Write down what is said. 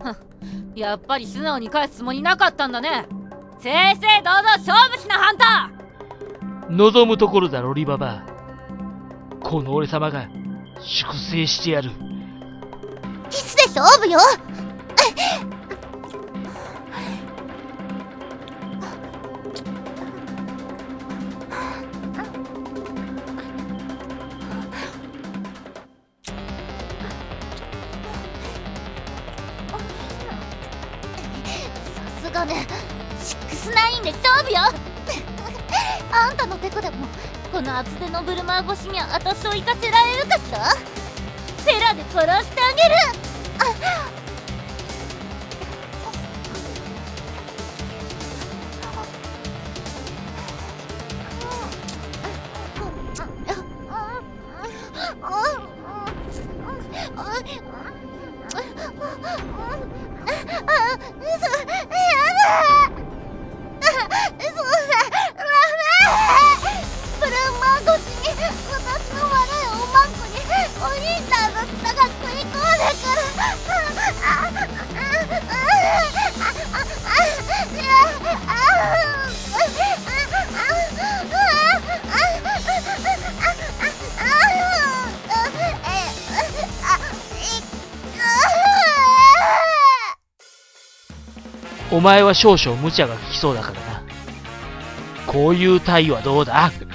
やっぱり素直に返すつもりなかったんだね。正々堂々勝負しな、ハンター。望むところだ、ロリババ。この俺様が粛清してやる。 キスで勝負よ。さすがね、6-9で勝負よ。あんたのテコでもこの厚手のブルマー越しに私を行かせられるかしら。フェラで殺してあげる。 お前は少々無茶が効きそうだからな。こういう体位はどうだ？